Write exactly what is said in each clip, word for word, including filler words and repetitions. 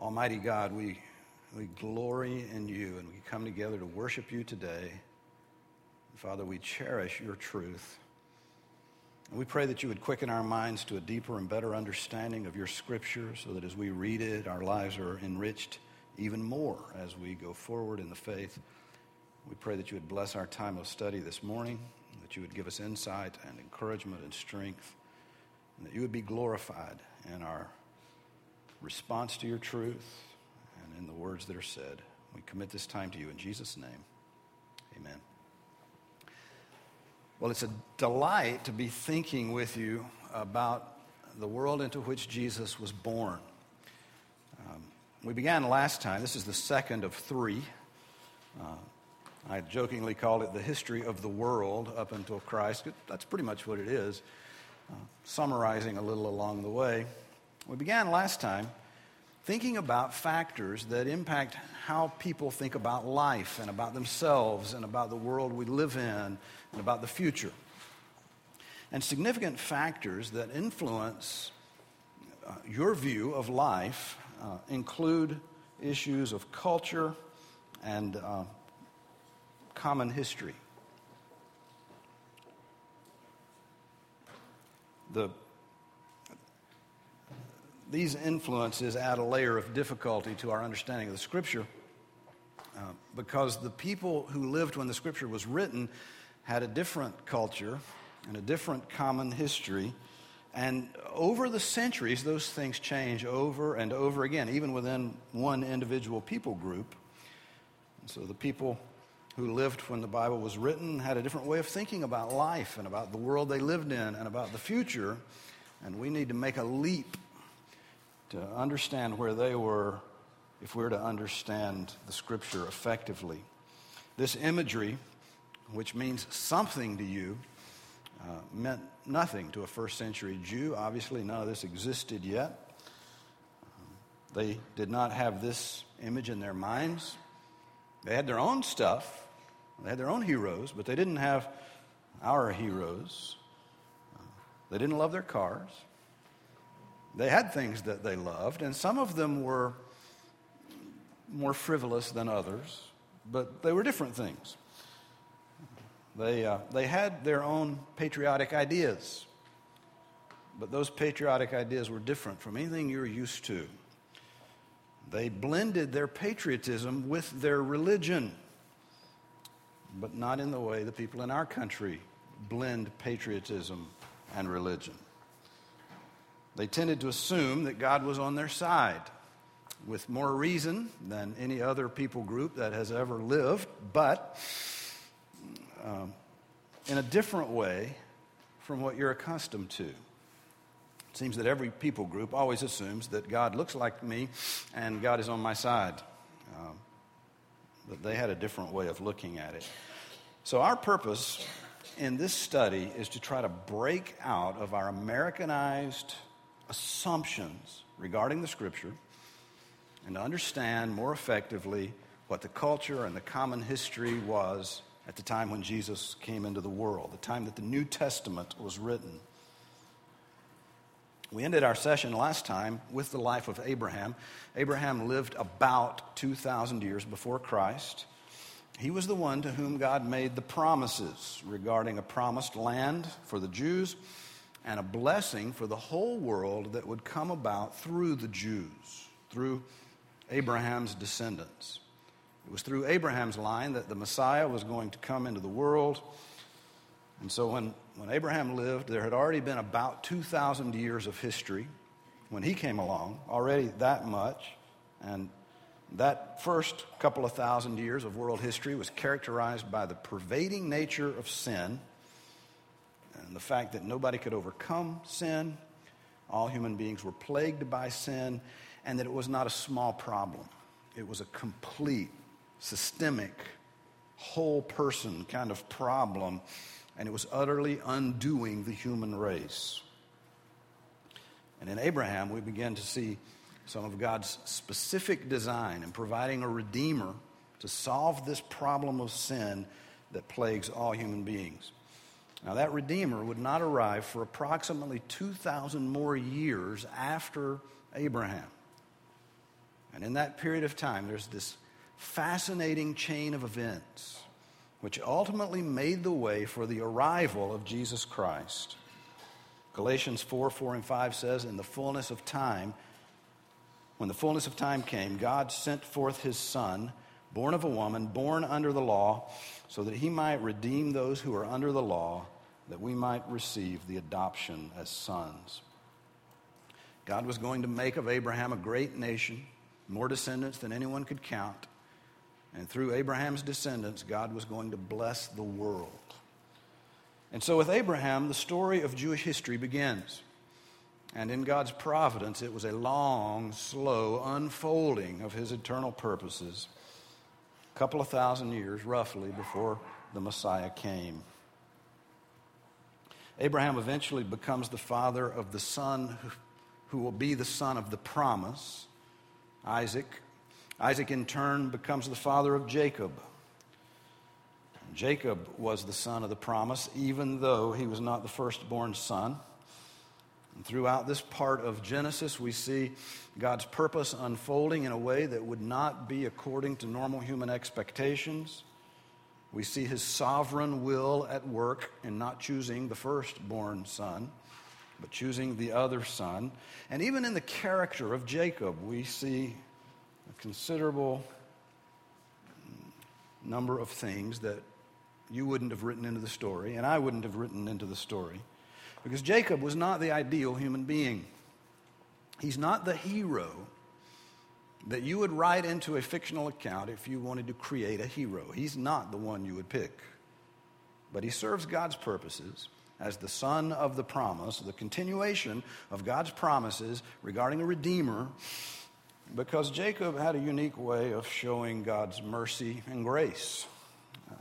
Almighty God, we, we glory in you, and we come together to worship you today. Father, we cherish your truth. And we pray that you would quicken our minds to a deeper and better understanding of your scripture, so that as we read it, our lives are enriched even more as we go forward in the faith. We pray that you would bless our time of study this morning, that you would give us insight and encouragement and strength, and that you would be glorified in our response to your truth and in the words that are said. We commit this time to you in Jesus' name. Amen. Well, it's a delight to be thinking with you about the world into which Jesus was born. Um, we began last time. This is the second of three. Uh, I jokingly called it the history of the world up until Christ. That's pretty much what it is, uh, summarizing a little along the way. We began last time thinking about factors that impact how people think about life and about themselves and about the world we live in and about the future. And significant factors that influence uh, your view of life uh, include issues of culture and uh, common history. The These influences add a layer of difficulty to our understanding of the Scripture uh, because the people who lived when the Scripture was written had a different culture and a different common history. And over the centuries, those things change over and over again, even within one individual people group. And so the people who lived when the Bible was written had a different way of thinking about life and about the world they lived in and about the future. And we need to make a leap to understand where they were if we were to understand the Scripture effectively. This imagery, which means something to you, uh, meant nothing to a first century Jew. Obviously, none of this existed yet. Um, they did not have this image in their minds. They had their own stuff. They had their own heroes, but they didn't have our heroes. Uh, they didn't love their cars. They had things that they loved, and some of them were more frivolous than others, but they were different things. They, uh, they had their own patriotic ideas, but those patriotic ideas were different from anything you're used to. They blended their patriotism with their religion, but not in the way the people in our country blend patriotism and religion. They tended to assume that God was on their side with more reason than any other people group that has ever lived, but um, in a different way from what you're accustomed to. It seems that every people group always assumes that God looks like me and God is on my side. Um, but they had a different way of looking at it. So our purpose in this study is to try to break out of our Americanized assumptions regarding the Scripture and to understand more effectively what the culture and the common history was at the time when Jesus came into the world, the time that the New Testament was written. We ended our session last time with the life of Abraham. Abraham lived about two thousand years before Christ. He was the one to whom God made the promises regarding a promised land for the Jews and a blessing for the whole world that would come about through the Jews, through Abraham's descendants. It was through Abraham's line that the Messiah was going to come into the world. And so when, when Abraham lived, there had already been about two thousand years of history when he came along, already that much. And that first couple of thousand years of world history was characterized by the pervading nature of sin, and the fact that nobody could overcome sin, all human beings were plagued by sin, and that it was not a small problem. It was a complete, systemic, whole person kind of problem, and it was utterly undoing the human race. And in Abraham, we begin to see some of God's specific design in providing a redeemer to solve this problem of sin that plagues all human beings. Now, that Redeemer would not arrive for approximately two thousand more years after Abraham. And in that period of time, there's this fascinating chain of events which ultimately made the way for the arrival of Jesus Christ. Galatians four, four and five says, in the fullness of time, when the fullness of time came, God sent forth his Son, born of a woman, born under the law, so that he might redeem those who are under the law, that we might receive the adoption as sons. God was going to make of Abraham a great nation, more descendants than anyone could count. And through Abraham's descendants, God was going to bless the world. And so with Abraham, the story of Jewish history begins. And in God's providence, it was a long, slow unfolding of his eternal purposes, a couple of thousand years, roughly, before the Messiah came. Abraham eventually becomes the father of the son who will be the son of the promise, Isaac. Isaac, in turn, becomes the father of Jacob. Jacob was the son of the promise, even though he was not the firstborn son. And throughout this part of Genesis, we see God's purpose unfolding in a way that would not be according to normal human expectations. We see his sovereign will at work in not choosing the firstborn son, but choosing the other son. And even in the character of Jacob, we see a considerable number of things that you wouldn't have written into the story, and I wouldn't have written into the story, because Jacob was not the ideal human being. He's not the hero that you would write into a fictional account if you wanted to create a hero. He's not the one you would pick. But he serves God's purposes as the son of the promise, the continuation of God's promises regarding a redeemer, because Jacob had a unique way of showing God's mercy and grace. Uh,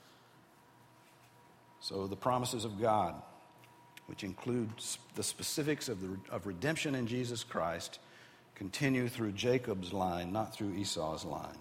so the promises of God, which include the specifics of, the, of redemption in Jesus Christ, continue through Jacob's line, not through Esau's line.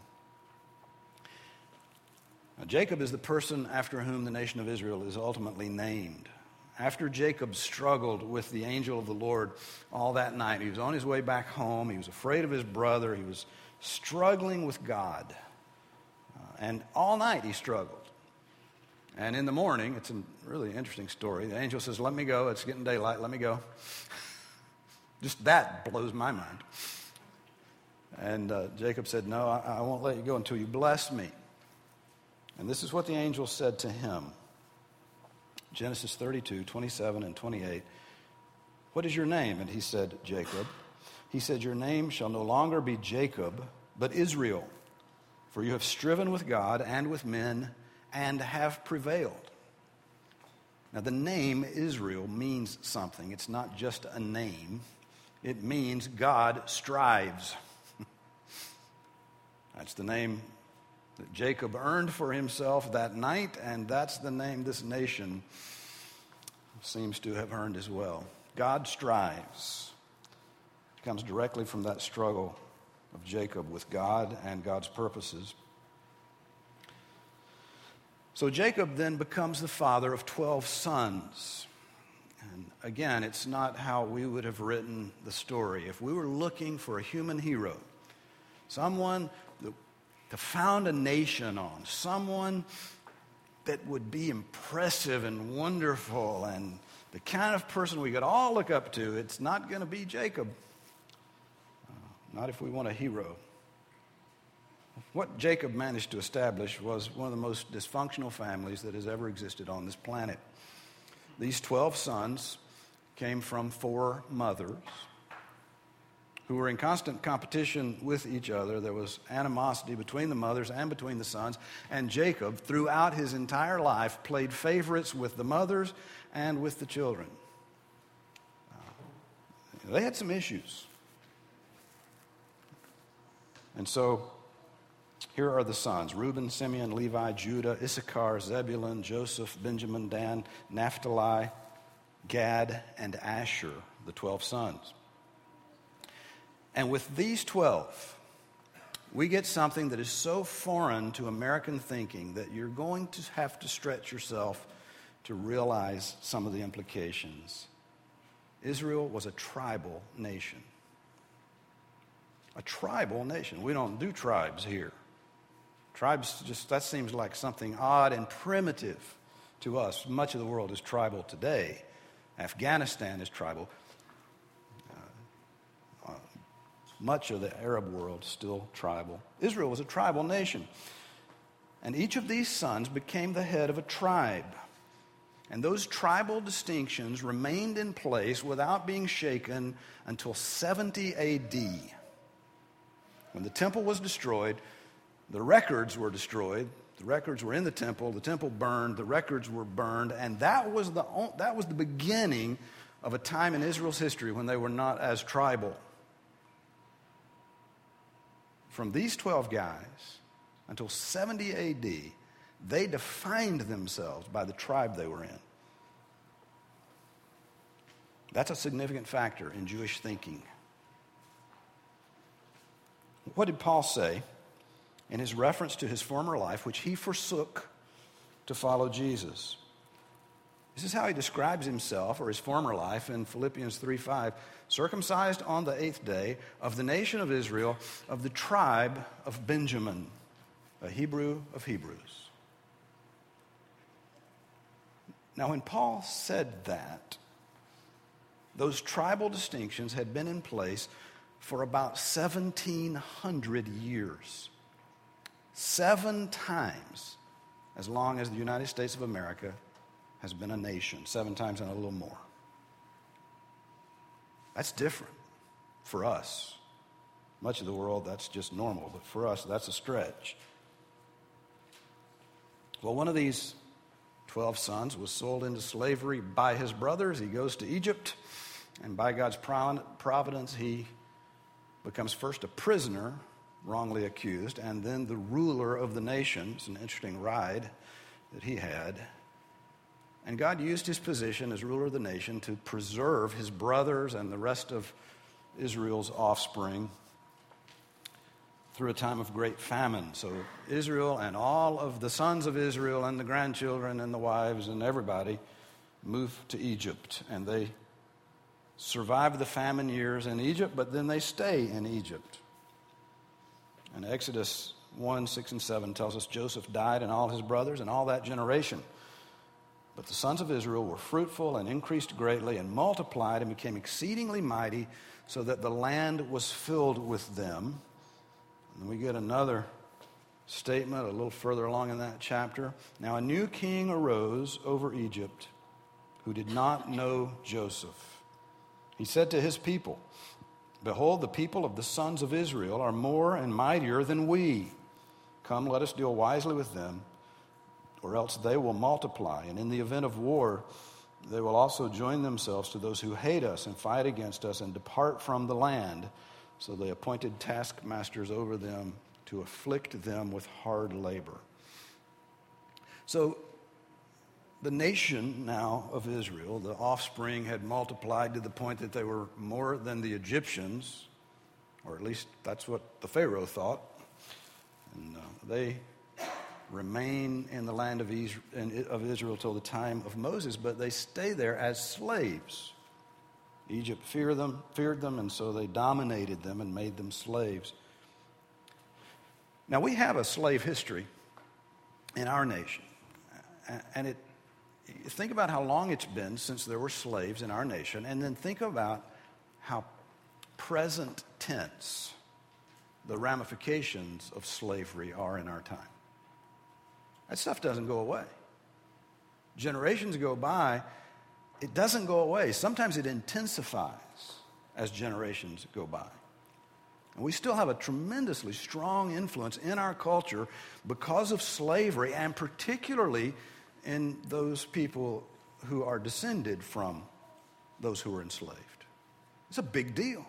Now, Jacob is the person after whom the nation of Israel is ultimately named. After Jacob struggled with the angel of the Lord all that night, he was on his way back home, he was afraid of his brother, he was struggling with God. Uh, and all night he struggled. And in the morning, it's a really interesting story, the angel says, let me go, it's getting daylight, let me go. Just that blows my mind. And uh, Jacob said, no, I, I won't let you go until you bless me. And this is what the angel said to him. Genesis thirty-two, twenty-seven and twenty-eight. What is your name? And he said, Jacob. He said, your name shall no longer be Jacob, but Israel, for you have striven with God and with men and have prevailed. Now, the name Israel means something. It's not just a name. It means God strives. That's the name that Jacob earned for himself that night, and that's the name this nation seems to have earned as well. God strives. It comes directly from that struggle of Jacob with God and God's purposes. So Jacob then becomes the father of twelve sons. And again, it's not how we would have written the story. If we were looking for a human hero, someone that, to found a nation on, someone that would be impressive and wonderful and the kind of person we could all look up to, it's not going to be Jacob. Uh, not if we want a hero. What Jacob managed to establish was one of the most dysfunctional families that has ever existed on this planet. These twelve sons came from four mothers who were in constant competition with each other. There was animosity between the mothers and between the sons. And Jacob, throughout his entire life, played favorites with the mothers and with the children. Uh, they had some issues. And so here are the sons: Reuben, Simeon, Levi, Judah, Issachar, Zebulun, Joseph, Benjamin, Dan, Naphtali, Gad, and Asher, the twelve sons. And with these twelve, we get something that is so foreign to American thinking that you're going to have to stretch yourself to realize some of the implications. Israel was a tribal nation. A tribal nation. We don't do tribes here. Tribes, just that seems like something odd and primitive to us. Much of the world is tribal today. Afghanistan is tribal. Uh, uh, much of the Arab world is still tribal. Israel was a tribal nation. And each of these sons became the head of a tribe. And those tribal distinctions remained in place without being shaken until seventy A D. When the temple was destroyed, the records were destroyed. The records were in the temple. The temple burned. The records were burned. And that was the, that was the beginning of a time in Israel's history when they were not as tribal. From these twelve guys until seventy A D, they defined themselves by the tribe they were in. That's a significant factor in Jewish thinking. What did Paul say in his reference to his former life, which he forsook to follow Jesus? This is how he describes himself, or his former life, in Philippians three five. Circumcised on the eighth day, of the nation of Israel, of the tribe of Benjamin, a Hebrew of Hebrews. Now, when Paul said that, those tribal distinctions had been in place for about seventeen hundred years. Seven times as long as the United States of America has been a nation. Seven times and a little more. That's different for us. Much of the world, that's just normal. But for us, that's a stretch. Well, one of these twelve sons was sold into slavery by his brothers. He goes to Egypt. And by God's providence, he becomes first a prisoner, wrongly accused, and then the ruler of the nation. It's an interesting ride that he had. And God used his position as ruler of the nation to preserve his brothers and the rest of Israel's offspring through a time of great famine. So Israel and all of the sons of Israel and the grandchildren and the wives and everybody moved to Egypt. And they survive the famine years in Egypt, but then they stay in Egypt. And Exodus one, six, and seven tells us Joseph died and all his brothers and all that generation. But the sons of Israel were fruitful and increased greatly and multiplied and became exceedingly mighty, so that the land was filled with them. And we get another statement a little further along in that chapter. Now a new king arose over Egypt who did not know Joseph. He said to his people, "Behold, the people of the sons of Israel are more and mightier than we. Come, let us deal wisely with them, or else they will multiply. And in the event of war, they will also join themselves to those who hate us and fight against us and depart from the land." So they appointed taskmasters over them to afflict them with hard labor. So the nation now of Israel, the offspring, had multiplied to the point that they were more than the Egyptians, or at least that's what the Pharaoh thought. And uh, they remain in the land of Israel till the time of Moses, but they stay there as slaves. Egypt feared them, feared them, and so they dominated them and made them slaves. Now, we have a slave history in our nation, and it think about how long it's been since there were slaves in our nation, and then think about how present tense the ramifications of slavery are in our time. That stuff doesn't go away. Generations go by, it doesn't go away. Sometimes it intensifies as generations go by. And we still have a tremendously strong influence in our culture because of slavery, and particularly in those people who are descended from those who were enslaved. It's a big deal.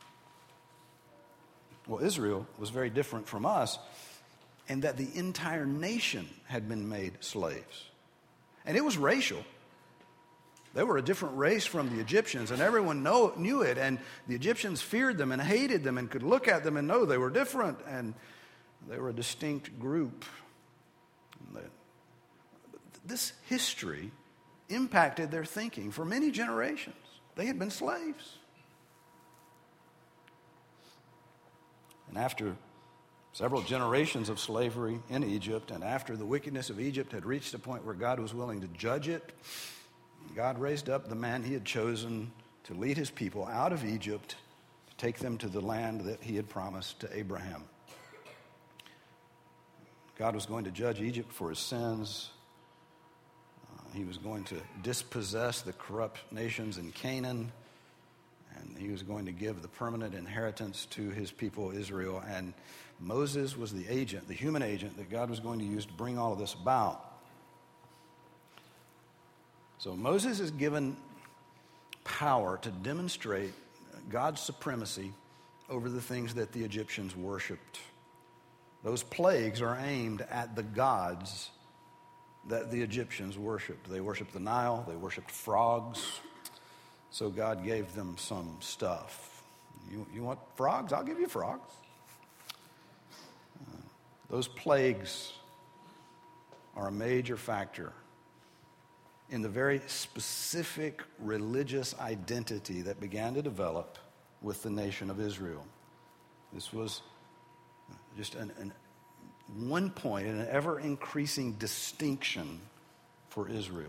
Well, Israel was very different from us in that the entire nation had been made slaves. And it was racial. They were a different race from the Egyptians, and everyone know, knew it, and the Egyptians feared them and hated them and could look at them and know they were different, and they were a distinct group. This history impacted their thinking for many generations. They had been slaves. And after several generations of slavery in Egypt, and after the wickedness of Egypt had reached a point where God was willing to judge it, God raised up the man he had chosen to lead his people out of Egypt, to take them to the land that he had promised to Abraham. God was going to judge Egypt for his sins. Uh, he was going to dispossess the corrupt nations in Canaan, and he was going to give the permanent inheritance to his people Israel. And Moses was the agent, the human agent that God was going to use to bring all of this about. So Moses is given power to demonstrate God's supremacy over the things that the Egyptians worshipped. Those plagues are aimed at the gods that the Egyptians worshipped. They worshipped the Nile, they worshipped frogs, so God gave them some stuff. You, you want frogs? I'll give you frogs. Uh, those plagues are a major factor in the very specific religious identity that began to develop with the nation of Israel. This was just an, an one point in an ever-increasing distinction for Israel.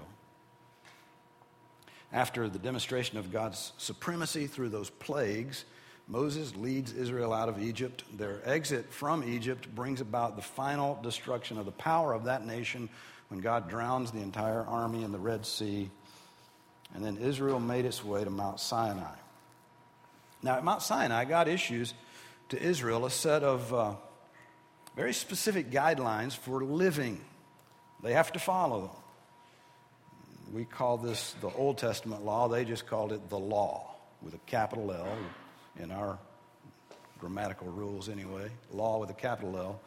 After the demonstration of God's supremacy through those plagues, Moses leads Israel out of Egypt. Their exit from Egypt brings about the final destruction of the power of that nation when God drowns the entire army in the Red Sea. And then Israel made its way to Mount Sinai. Now, at Mount Sinai, God issues to Israel a set of uh, very specific guidelines for living. They have to follow them. We call this the Old Testament law. They just called it the law, with a capital L, in our grammatical rules anyway. Law with a capital L.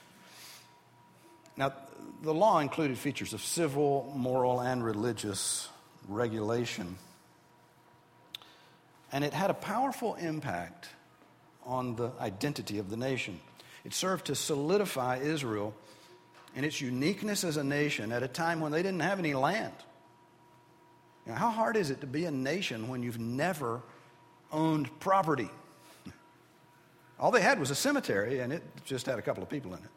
Now, the law included features of civil, moral, and religious regulation. And it had a powerful impact on the identity of the nation. It served to solidify Israel in its uniqueness as a nation at a time when they didn't have any land. You know, how hard is it to be a nation when you've never owned property? All they had was a cemetery, and it just had a couple of people in it.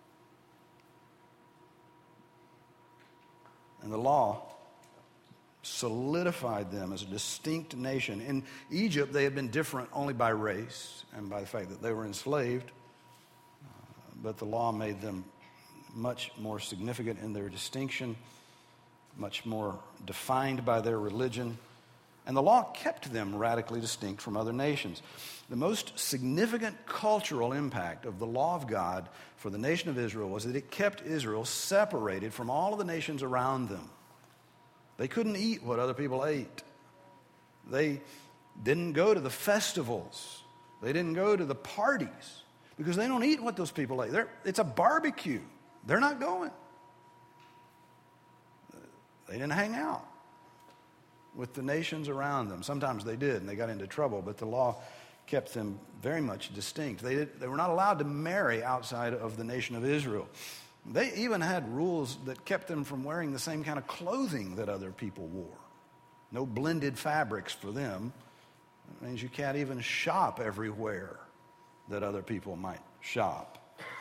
And the law solidified them as a distinct nation. In Egypt, they had been different only by race and by the fact that they were enslaved. Uh, but the law made them much more significant in their distinction, much more defined by their religion. And the law kept them radically distinct from other nations. The most significant cultural impact of the law of God for the nation of Israel was that it kept Israel separated from all of the nations around them. They couldn't eat what other people ate. They didn't go to the festivals. They didn't go to the parties because they don't eat what those people ate. They're, it's a barbecue. They're not going. They didn't hang out with the nations around them. Sometimes they did, and they got into trouble, but the law kept them very much distinct. They, did, they were not allowed to marry outside of the nation of Israel. They even had rules that kept them from wearing the same kind of clothing that other people wore. No blended fabrics for them. It means you can't even shop everywhere that other people might shop.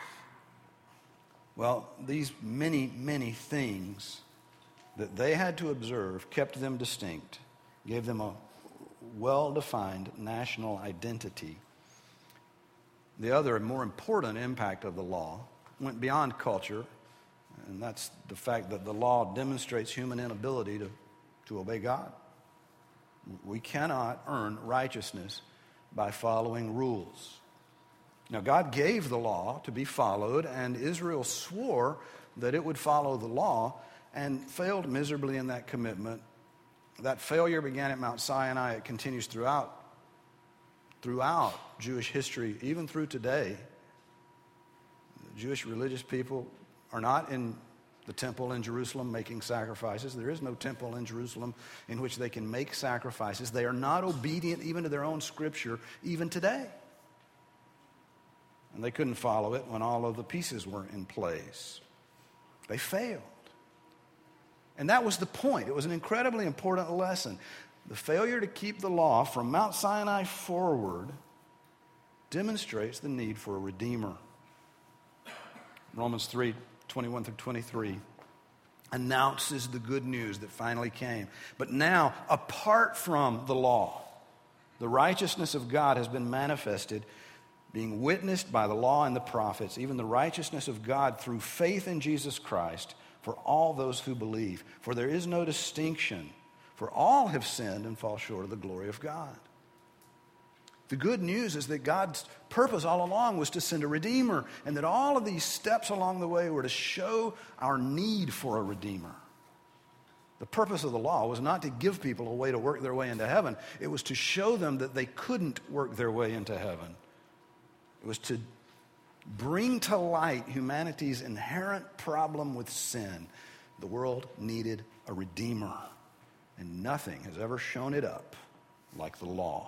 Well, these many, many things that they had to observe kept them distinct, gave them a well-defined national identity. The other and more important impact of the law went beyond culture, and that's the fact that the law demonstrates human inability to, to obey God. We cannot earn righteousness by following rules. Now, God gave the law to be followed, and Israel swore that it would follow the law and failed miserably in that commitment. That failure began at Mount Sinai. It continues throughout, throughout Jewish history, even through today. Jewish religious people are not in the temple in Jerusalem making sacrifices. There is no temple in Jerusalem in which they can make sacrifices. They are not obedient even to their own scripture, even today. And they couldn't follow it when all of the pieces were in place. They failed. And that was the point. It was an incredibly important lesson. The failure to keep the law from Mount Sinai forward demonstrates the need for a redeemer. Romans three, twenty-one through twenty-three announces the good news that finally came. But now, apart from the law, the righteousness of God has been manifested, being witnessed by the law and the prophets, even the righteousness of God through faith in Jesus Christ for all those who believe. For there is no distinction, for all have sinned and fall short of the glory of God. The good news is that God's purpose all along was to send a redeemer, and that all of these steps along the way were to show our need for a redeemer. The purpose of the law was not to give people a way to work their way into heaven. It was to show them that they couldn't work their way into heaven. It was to bring to light humanity's inherent problem with sin. The world needed a redeemer, and nothing has ever shown it up like the law.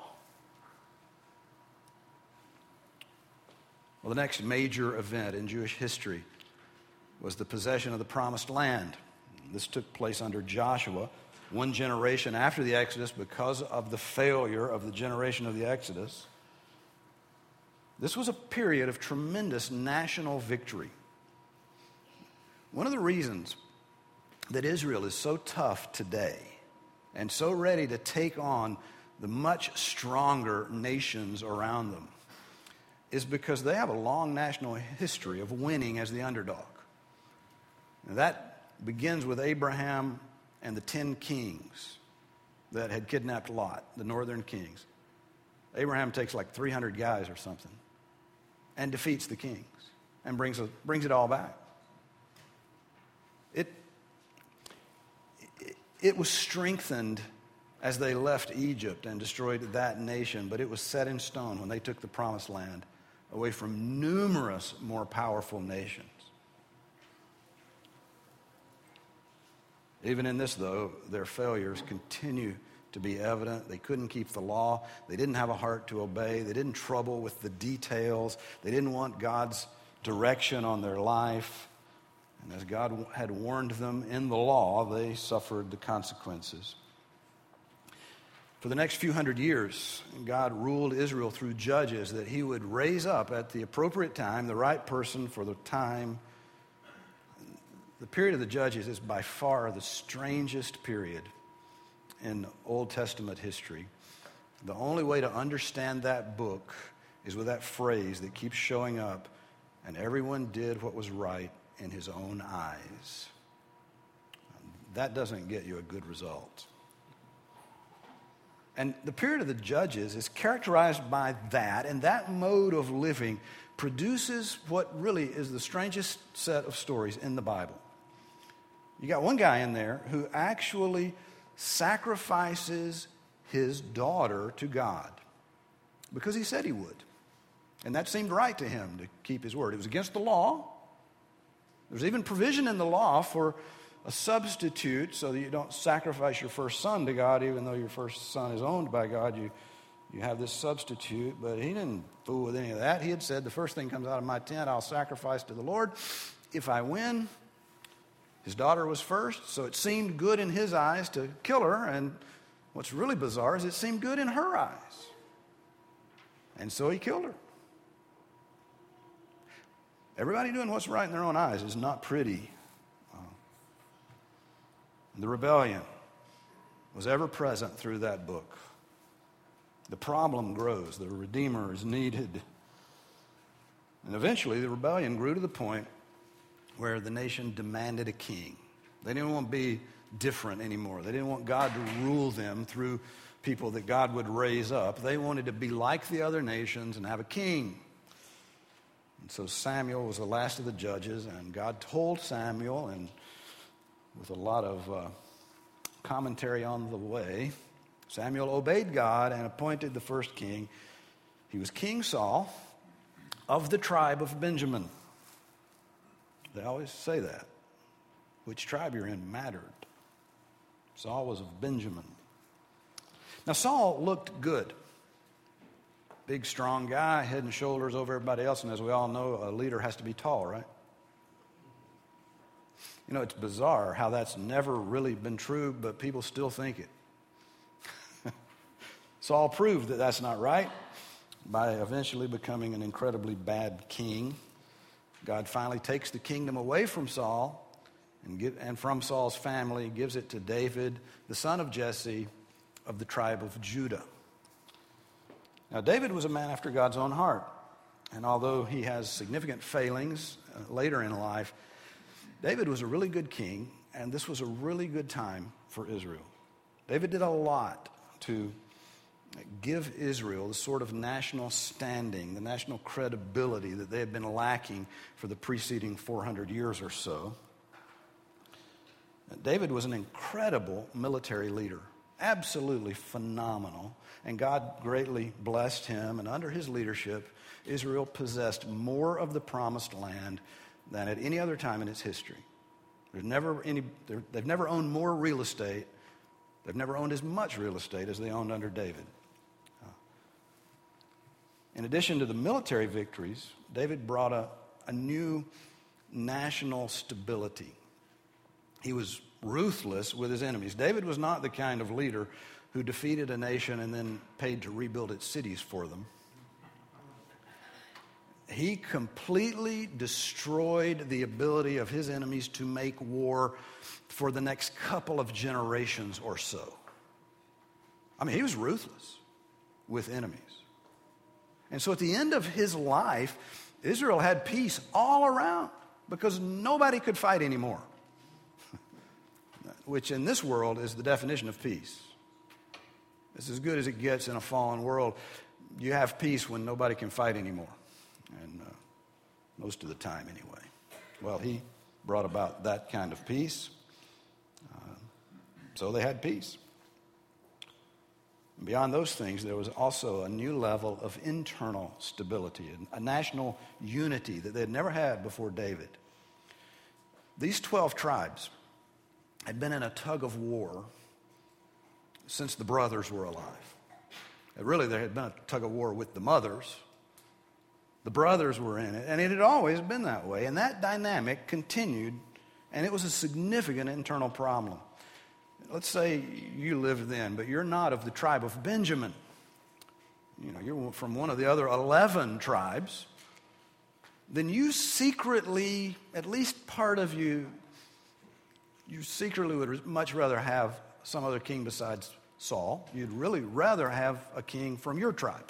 Well, the next major event in Jewish history was the possession of the Promised Land. This took place under Joshua, one generation after the Exodus because of the failure of the generation of the Exodus. This was a period of tremendous national victory. One of the reasons that Israel is so tough today and so ready to take on the much stronger nations around them is because they have a long national history of winning as the underdog. Now that begins with Abraham and the ten kings that had kidnapped Lot, the northern kings. Abraham takes like three hundred guys or something and defeats the kings and brings, a, brings it all back. It, it, it was strengthened as they left Egypt and destroyed that nation, but it was set in stone when they took the Promised Land away from numerous more powerful nations. Even in this, though, their failures continue to be evident. They couldn't keep the law. They didn't have a heart to obey. They didn't trouble with the details. They didn't want God's direction on their life. And as God had warned them in the law, they suffered the consequences. For the next few hundred years, God ruled Israel through judges that he would raise up at the appropriate time the right person for the time. The period of the judges is by far the strangest period in Old Testament history. The only way to understand that book is with that phrase that keeps showing up, and everyone did what was right in his own eyes. That doesn't get you a good result. And the period of the judges is characterized by that, and that mode of living produces what really is the strangest set of stories in the Bible. You got one guy in there who actually sacrifices his daughter to God because he said he would. And that seemed right to him to keep his word. It was against the law. There's even provision in the law for a substitute so that you don't sacrifice your first son to God, even though your first son is owned by God. You, you have this substitute, but he didn't fool with any of that. He had said, the first thing comes out of my tent, I'll sacrifice to the Lord. If I win, his daughter was first, so it seemed good in his eyes to kill her, and what's really bizarre is it seemed good in her eyes. And so he killed her. Everybody doing what's right in their own eyes is not pretty. The rebellion was ever present through that book. The problem grows. The Redeemer is needed. And eventually the rebellion grew to the point where the nation demanded a king. They didn't want to be different anymore. They didn't want God to rule them through people that God would raise up. They wanted to be like the other nations and have a king. And so Samuel was the last of the judges, and God told Samuel, and with a lot of uh, commentary on the way, Samuel obeyed God and appointed the first king. He was King Saul of the tribe of Benjamin. They always say that. Which tribe you're in mattered. Saul was of Benjamin. Now Saul looked good. Big, strong guy, head and shoulders over everybody else. And as we all know, a leader has to be tall, right? You know, it's bizarre how that's never really been true, but people still think it. Saul proved that that's not right by eventually becoming an incredibly bad king. God finally takes the kingdom away from Saul and, get, and from Saul's family, gives it to David, the son of Jesse, of the tribe of Judah. Now, David was a man after God's own heart. And although he has significant failings uh, later in life, David was a really good king, and this was a really good time for Israel. David did a lot to give Israel the sort of national standing, the national credibility that they had been lacking for the preceding four hundred years or so. David was an incredible military leader, absolutely phenomenal, and God greatly blessed him, and under his leadership, Israel possessed more of the promised land than at any other time in its history. There's never any, they've never owned more real estate. They've never owned as much real estate as they owned under David. In addition to the military victories, David brought a, a new national stability. He was ruthless with his enemies. David was not the kind of leader who defeated a nation and then paid to rebuild its cities for them. He completely destroyed the ability of his enemies to make war for the next couple of generations or so. I mean, he was ruthless with enemies. And so at the end of his life, Israel had peace all around because nobody could fight anymore, which in this world is the definition of peace. It's as good as it gets in a fallen world. You have peace when nobody can fight anymore. And uh, most of the time anyway. Well, he brought about that kind of peace. Uh, so they had peace. Beyond those things, there was also a new level of internal stability, a national unity that they had never had before David. These twelve tribes had been in a tug of war since the brothers were alive. And really, there had been a tug of war with the mothers. The brothers were in it, and it had always been that way. And that dynamic continued, and it was a significant internal problem. Let's say you lived then, but you're not of the tribe of Benjamin. You know, you're from one of the other eleven tribes. Then you secretly, at least part of you, you secretly would much rather have some other king besides Saul. You'd really rather have a king from your tribe.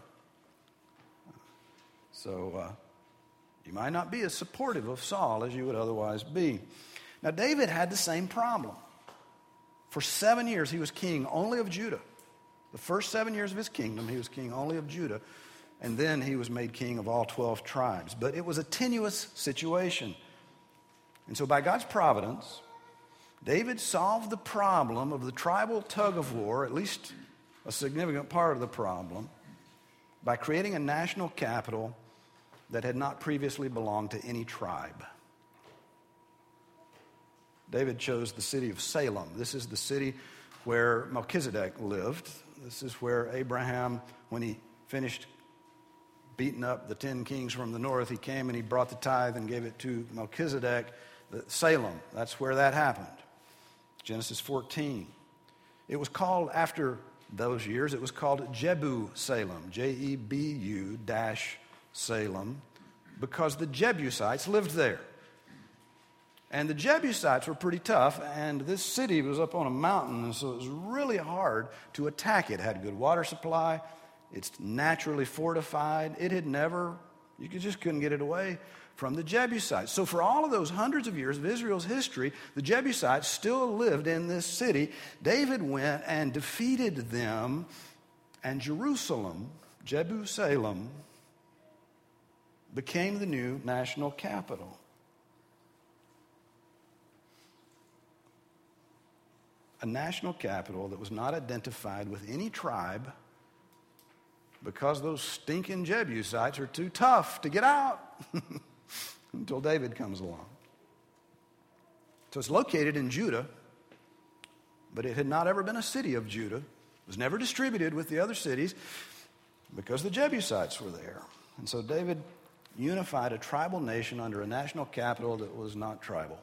So uh, you might not be as supportive of Saul as you would otherwise be. Now, David had the same problem. For seven years, he was king only of Judah. The first seven years of his kingdom, he was king only of Judah. And then he was made king of all twelve tribes. But it was a tenuous situation. And so by God's providence, David solved the problem of the tribal tug of war, at least a significant part of the problem, by creating a national capital that had not previously belonged to any tribe. David chose the city of Salem. This is the city where Melchizedek lived. This is where Abraham, when he finished beating up the ten kings from the north, he came and he brought the tithe and gave it to Melchizedek. Salem, that's where that happened. Genesis fourteen. It was called, after those years, it was called Jebu-Salem, J E B U dash Salem, because the Jebusites lived there. And the Jebusites were pretty tough, and this city was up on a mountain, and so it was really hard to attack it. It had a good water supply. It's naturally fortified. It had never, you just couldn't get it away from the Jebusites. So for all of those hundreds of years of Israel's history, the Jebusites still lived in this city. David went and defeated them, and Jerusalem, Jebu-Salem, became the new national capital. A national capital that was not identified with any tribe because those stinking Jebusites are too tough to get out until David comes along. So it's located in Judah, but it had not ever been a city of Judah. It was never distributed with the other cities because the Jebusites were there. And so David unified a tribal nation under a national capital that was not tribal.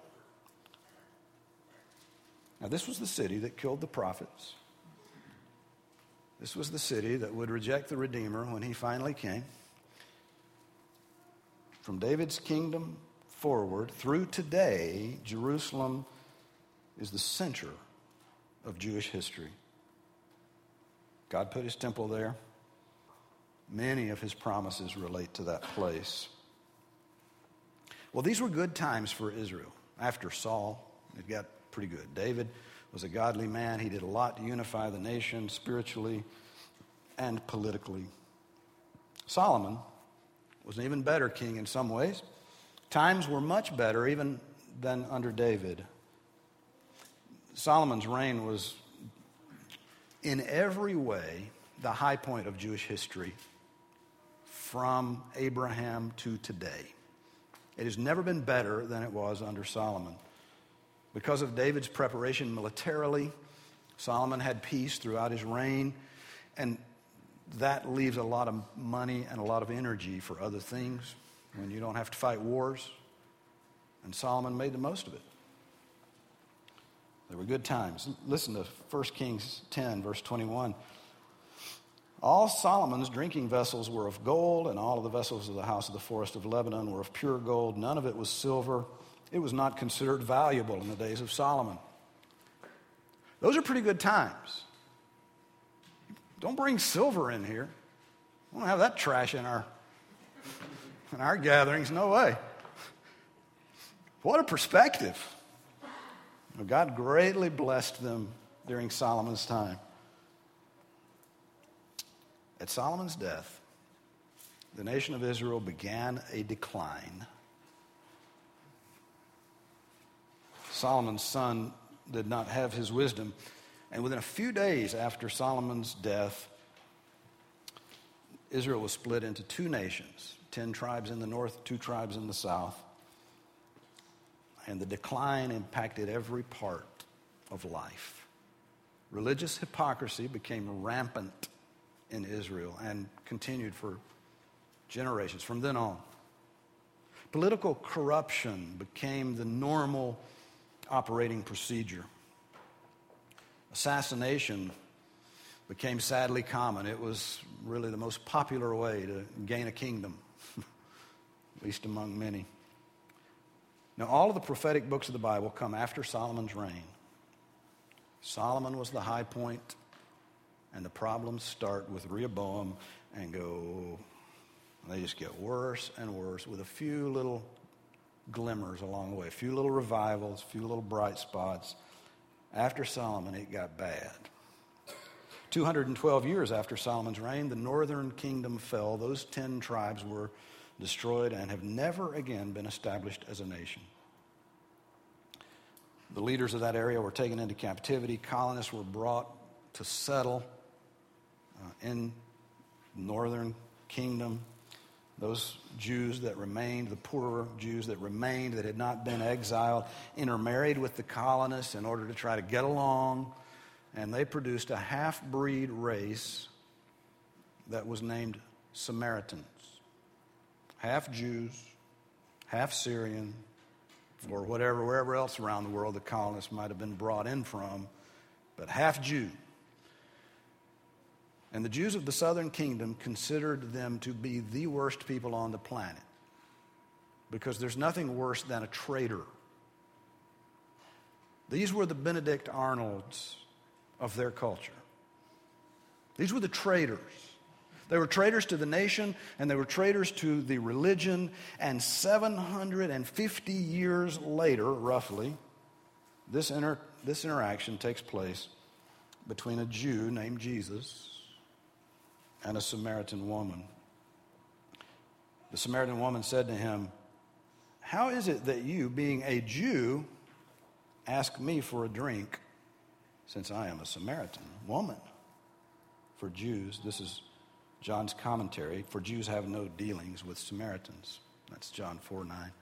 Now, this was the city that killed the prophets. This was the city that would reject the Redeemer when he finally came. From David's kingdom forward through today, Jerusalem is the center of Jewish history. God put his temple there. Many of his promises relate to that place. Well, these were good times for Israel. After Saul, it got pretty good. David was a godly man. He did a lot to unify the nation spiritually and politically. Solomon was an even better king in some ways. Times were much better even than under David. Solomon's reign was in every way the high point of Jewish history from Abraham to today. It has never been better than it was under Solomon. Because of David's preparation militarily, Solomon had peace throughout his reign, and that leaves a lot of money and a lot of energy for other things when you don't have to fight wars, and Solomon made the most of it. There were good times. Listen to First Kings ten, verse twenty-one. All Solomon's drinking vessels were of gold, and all of the vessels of the house of the forest of Lebanon were of pure gold. None of it was silver. It was not considered valuable in the days of Solomon. Those are pretty good times. Don't bring silver in here. We don't have that trash in our, in our gatherings. No way. What a perspective. God greatly blessed them during Solomon's time. At Solomon's death, the nation of Israel began a decline. Solomon's son did not have his wisdom, and within a few days after Solomon's death, Israel was split into two nations, ten tribes in the north, two tribes in the south, and the decline impacted every part of life. Religious hypocrisy became rampant in Israel and continued for generations from then on. Political corruption became the normal operating procedure. Assassination became sadly common. It was really the most popular way to gain a kingdom, at least among many. Now, all of the prophetic books of the Bible come after Solomon's reign. Solomon was the high point, and the problems start with Rehoboam and go, they just get worse and worse with a few little glimmers along the way, a few little revivals, a few little bright spots. After Solomon, it got bad. two hundred twelve years after Solomon's reign, the northern kingdom fell. Those ten tribes were destroyed and have never again been established as a nation. The leaders of that area were taken into captivity. Colonists were brought to settle uh, in the northern kingdom. Those Jews that remained, the poorer Jews that remained that had not been exiled, intermarried with the colonists in order to try to get along, and they produced a half-breed race that was named Samaritans. Half Jews, half Syrian, or whatever, wherever else around the world the colonists might have been brought in from, but half Jew. And the Jews of the southern kingdom considered them to be the worst people on the planet because there's nothing worse than a traitor. These were the Benedict Arnolds of their culture. These were the traitors. They were traitors to the nation, and they were traitors to the religion. And seven hundred fifty years later, roughly, this, inter- this interaction takes place between a Jew named Jesus and a Samaritan woman. The Samaritan woman said to him, "How is it that you, being a Jew, ask me for a drink, since I am a Samaritan woman?" For Jews, this is John's commentary, for Jews have no dealings with Samaritans. That's John four nine.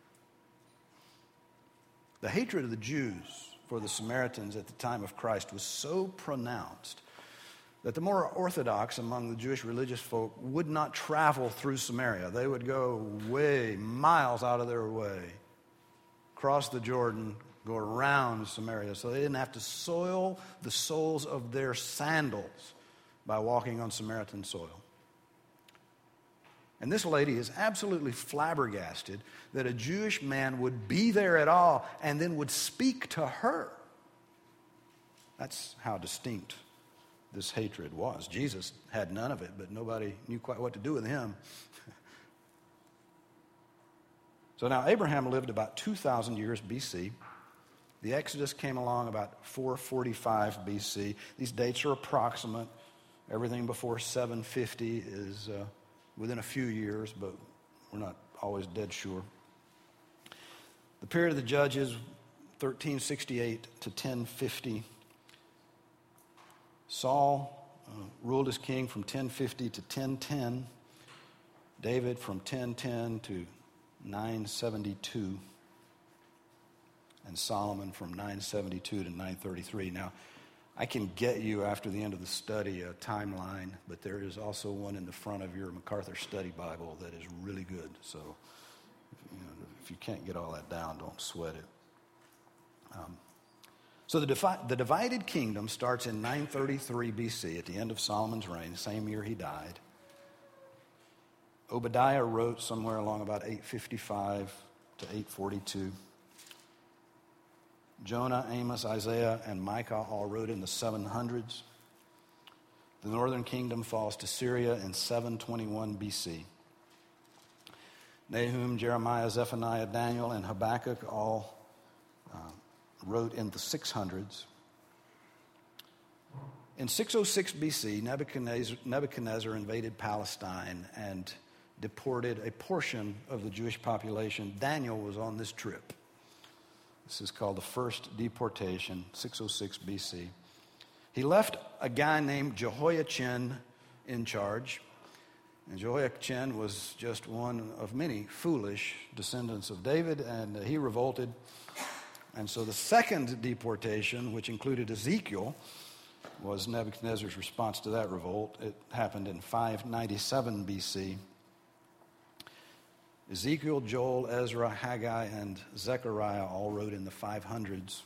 The hatred of the Jews for the Samaritans at the time of Christ was so pronounced that the more orthodox among the Jewish religious folk would not travel through Samaria. They would go way, miles out of their way, cross the Jordan, go around Samaria, so they didn't have to soil the soles of their sandals by walking on Samaritan soil. And this lady is absolutely flabbergasted that a Jewish man would be there at all and then would speak to her. That's how distinct this hatred was. Jesus had none of it, but nobody knew quite what to do with him. So now Abraham lived about two thousand years B C. The Exodus came along about four forty-five B C. These dates are approximate. Everything before seven fifty is uh, within a few years, but we're not always dead sure. The period of the Judges, thirteen sixty-eight to ten fifty. Saul uh, ruled as king from ten fifty to ten ten. David from ten ten to nine seventy-two. And Solomon from nine seventy-two to nine thirty-three. Now, I can get you after the end of the study a timeline, but there is also one in the front of your MacArthur Study Bible that is really good. So, you know, if you can't get all that down, don't sweat it. Um, so the, defi- the divided kingdom starts in nine thirty-three B C, at the end of Solomon's reign, the same year he died. Obadiah wrote somewhere along about eight fifty-five to eight forty-two. Jonah, Amos, Isaiah, and Micah all wrote in the seven hundreds. The northern kingdom falls to Syria in seven twenty-one B C. Nahum, Jeremiah, Zephaniah, Daniel, and Habakkuk all uh, wrote in the six hundreds. In six oh six B C, Nebuchadnezzar, Nebuchadnezzar invaded Palestine and deported a portion of the Jewish population. Daniel was on this trip. This is called the first deportation, six oh six B C. He left a guy named Jehoiachin in charge. And Jehoiachin was just one of many foolish descendants of David, and he revolted. And so the second deportation, which included Ezekiel, was Nebuchadnezzar's response to that revolt. It happened in five ninety-seven B C. Ezekiel, Joel, Ezra, Haggai, and Zechariah all wrote in the five hundreds.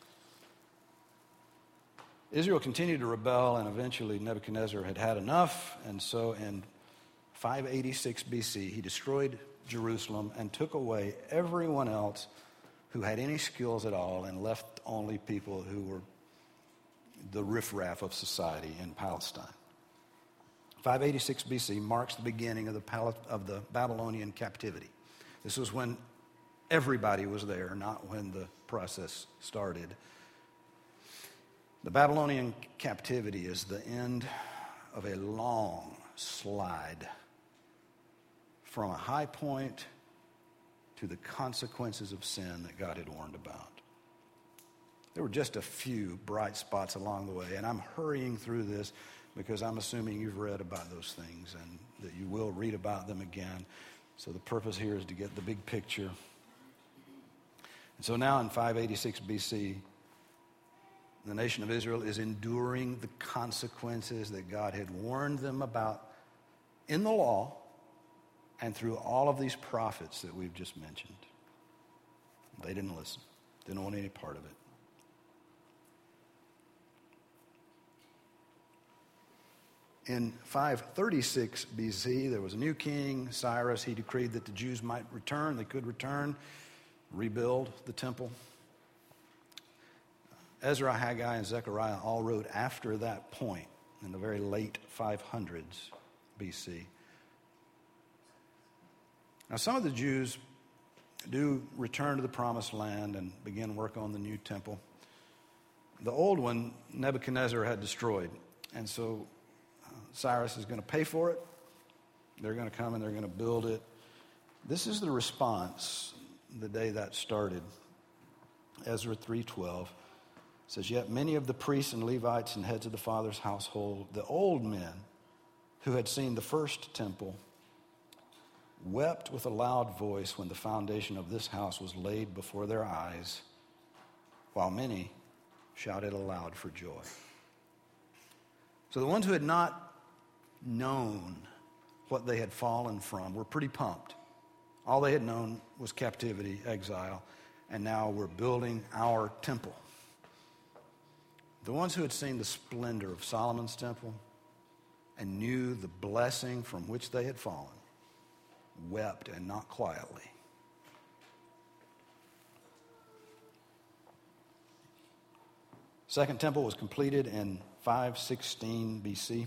Israel continued to rebel, and eventually Nebuchadnezzar had had enough, and so in five eighty-six B C, he destroyed Jerusalem and took away everyone else who had any skills at all and left only people who were the riffraff of society in Palestine. five eighty-six B C marks the beginning of the, Pal- of the Babylonian captivity. This was when everybody was there, not when the process started. The Babylonian captivity is the end of a long slide from a high point to the consequences of sin that God had warned about. There were just a few bright spots along the way, and I'm hurrying through this because I'm assuming you've read about those things and that you will read about them again. So the purpose here is to get the big picture. And so now in five eighty-six B C, the nation of Israel is enduring the consequences that God had warned them about in the law and through all of these prophets that we've just mentioned. They didn't listen, didn't want any part of it. In five thirty-six B C, there was a new king, Cyrus. He decreed that the Jews might return. They could return, rebuild the temple. Ezra, Haggai, and Zechariah all wrote after that point in the very late five hundreds B C. Now, some of the Jews do return to the promised land and begin work on the new temple. The old one, Nebuchadnezzar had destroyed, and so Cyrus is going to pay for it. They're going to come and they're going to build it. This is the response the day that started. Ezra three twelve says, "Yet many of the priests and Levites and heads of the father's household, the old men who had seen the first temple, wept with a loud voice when the foundation of this house was laid before their eyes, while many shouted aloud for joy." So the ones who had not known what they had fallen from were pretty pumped. All they had known was captivity, exile, and now we're building our temple. The ones who had seen the splendor of Solomon's temple and knew the blessing from which they had fallen, wept, and not quietly. Second temple was completed in five sixteen B C.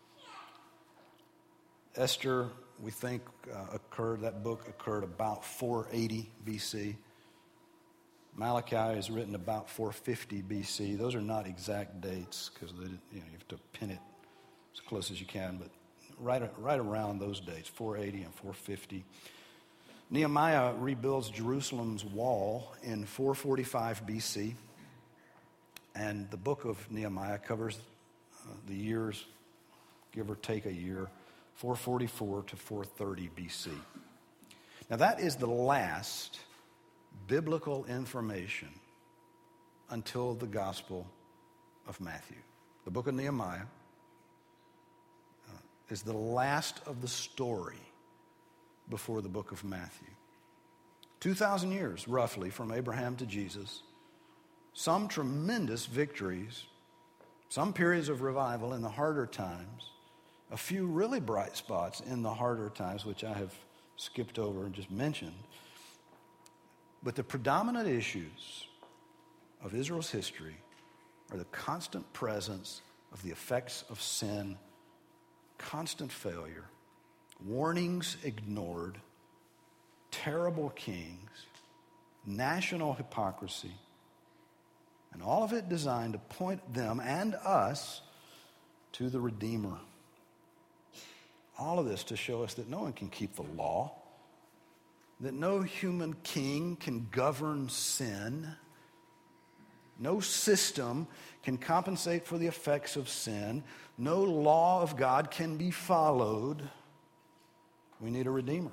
Esther, we think, uh, occurred, that book occurred about four eighty B C. Malachi is written about four fifty B C. Those are not exact dates because you know, you have to pin it as close as you can, but right, right around those dates, four eighty and four fifty. Nehemiah rebuilds Jerusalem's wall in four forty-five B C, and the book of Nehemiah covers uh, the years, give or take a year, four forty-four to four thirty B C. Now that is the last biblical information until the Gospel of Matthew. The book of Nehemiah uh, is the last of the story before the book of Matthew. two thousand years, roughly, from Abraham to Jesus. Some tremendous victories, some periods of revival in the harder times, a few really bright spots in the harder times, which I have skipped over and just mentioned. But the predominant issues of Israel's history are the constant presence of the effects of sin, constant failure, warnings ignored, terrible kings, national hypocrisy, and all of it designed to point them and us to the Redeemer. All of this to show us that no one can keep the law, that no human king can govern sin, no system can compensate for the effects of sin, no law of God can be followed. We need a Redeemer.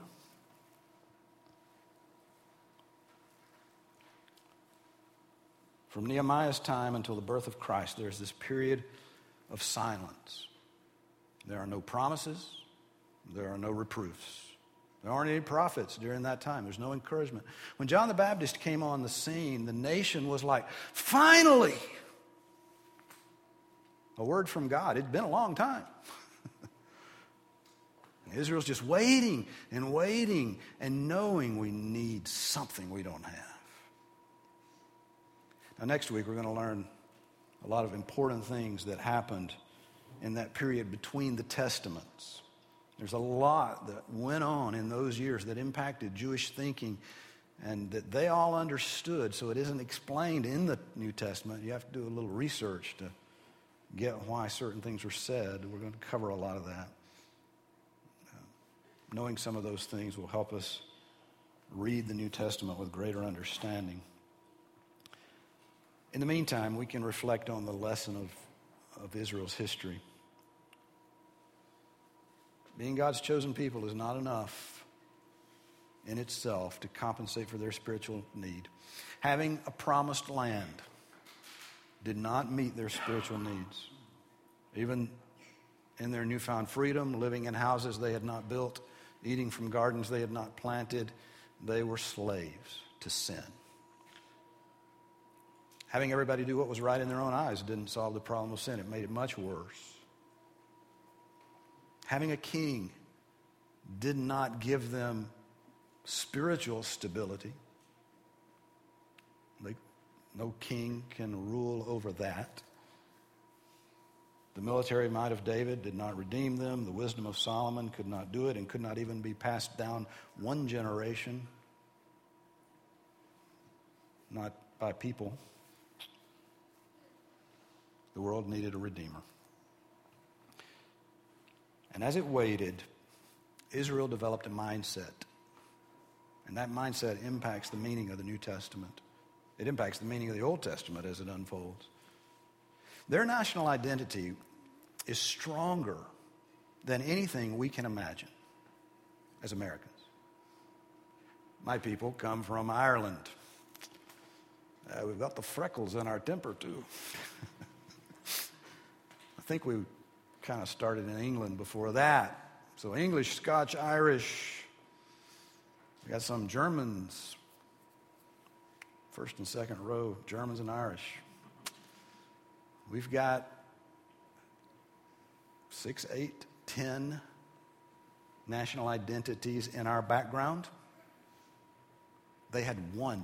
From Nehemiah's time until the birth of Christ, there's this period of silence. There are no promises. There are no reproofs. There aren't any prophets during that time. There's no encouragement. When John the Baptist came on the scene, the nation was like, finally! A word from God. It'd been a long time. And Israel's just waiting and waiting and knowing we need something we don't have. Now, next week, we're going to learn a lot of important things that happened in that period between the Testaments. There's a lot that went on in those years that impacted Jewish thinking and that they all understood, so it isn't explained in the New Testament. You have to do a little research to get why certain things were said. We're going to cover a lot of that. Uh, knowing some of those things will help us read the New Testament with greater understanding. In the meantime, we can reflect on the lesson of, of Israel's history. Being God's chosen people is not enough in itself to compensate for their spiritual need. Having a promised land did not meet their spiritual needs. Even in their newfound freedom, living in houses they had not built, eating from gardens they had not planted, they were slaves to sin. Having everybody do what was right in their own eyes didn't solve the problem of sin. It made it much worse. Having a king did not give them spiritual stability. Like, no king can rule over that. The military might of David did not redeem them. The wisdom of Solomon could not do it and could not even be passed down one generation. Not by people. The world needed a redeemer. And as it waited, Israel developed a mindset. And that mindset impacts the meaning of the New Testament. It impacts the meaning of the Old Testament as it unfolds. Their national identity is stronger than anything we can imagine as Americans. My people come from Ireland. Uh, we've got the freckles in our temper, too. I think we kind of started in England before that. So English, Scotch, Irish. We got some Germans. First and second row, Germans and Irish. We've got six, eight, ten national identities in our background. They had one.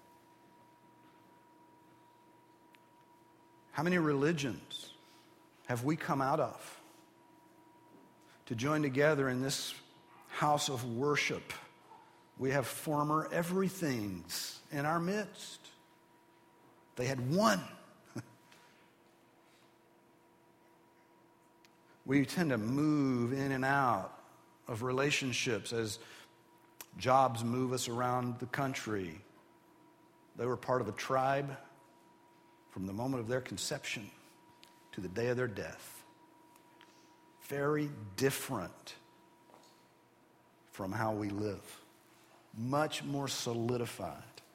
How many religions have we come out of to join together in this house of worship? We have former everythings in our midst. They had one. We tend to move in and out of relationships as jobs move us around the country. They were part of a tribe from the moment of their conception to the day of their death. Very different from how we live. Much more solidified.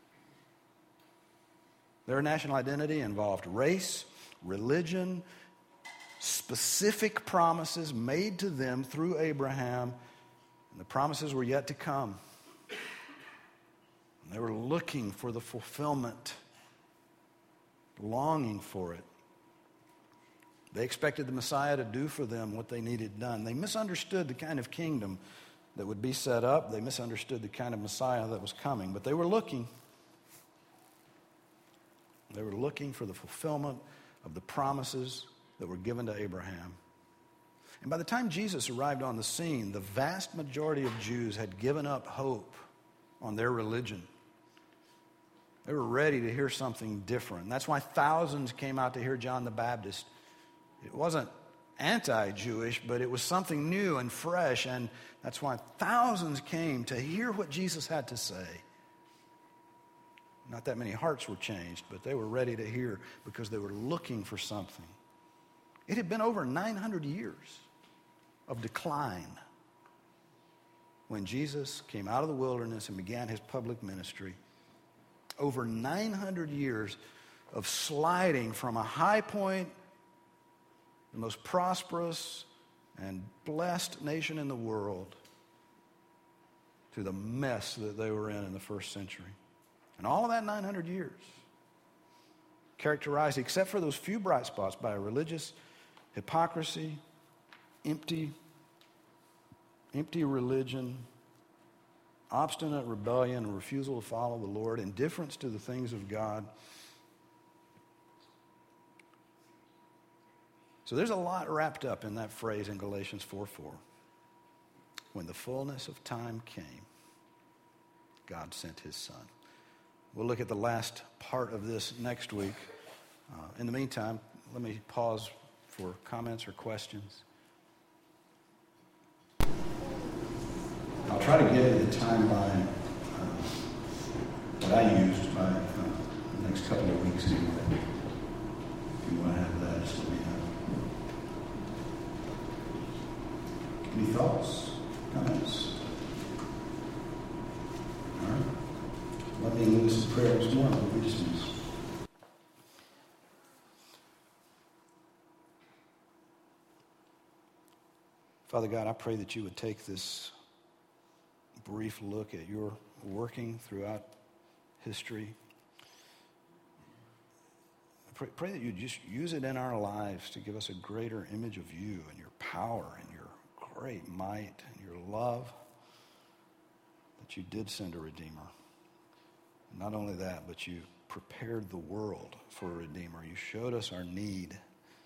Their national identity involved race, religion, specific promises made to them through Abraham, and the promises were yet to come. And they were looking for the fulfillment, longing for it. They expected the Messiah to do for them what they needed done. They misunderstood the kind of kingdom that would be set up. They misunderstood the kind of Messiah that was coming. But they were looking. They were looking for the fulfillment of the promises that were given to Abraham. And by the time Jesus arrived on the scene, the vast majority of Jews had given up hope on their religion. They were ready to hear something different. And that's why thousands came out to hear John the Baptist. It wasn't anti-Jewish, but it was something new and fresh, and that's why thousands came to hear what Jesus had to say. Not that many hearts were changed, but they were ready to hear because they were looking for something. It had been over nine hundred years of decline when Jesus came out of the wilderness and began his public ministry. Over nine hundred years of sliding from a high point, the most prosperous and blessed nation in the world, to the mess that they were in in the first century. And all of that nine hundred years, characterized, except for those few bright spots, by religious hypocrisy, empty, empty religion, obstinate rebellion, refusal to follow the Lord, indifference to the things of God. So there's a lot wrapped up in that phrase in Galatians four four. When the fullness of time came, God sent his Son. We'll look at the last part of this next week. Uh, in the meantime, let me pause for comments or questions. I'll try to give you the timeline uh, that I used by uh, the next couple of weeks anyway. If you want to have that, just let me know. Any thoughts, comments? All right. Let me lead us in prayer this morning. We'll be dismissed. Father God, I pray that you would take this brief look at your working throughout history. I pray, pray that you just use it in our lives to give us a greater image of you and your power and your great might and your love, that you did send a Redeemer. And not only that, but you prepared the world for a Redeemer. You showed us our need.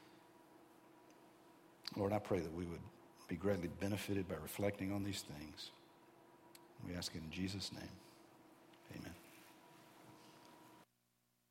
Lord, I pray that we would be greatly benefited by reflecting on these things. We ask it in Jesus' name.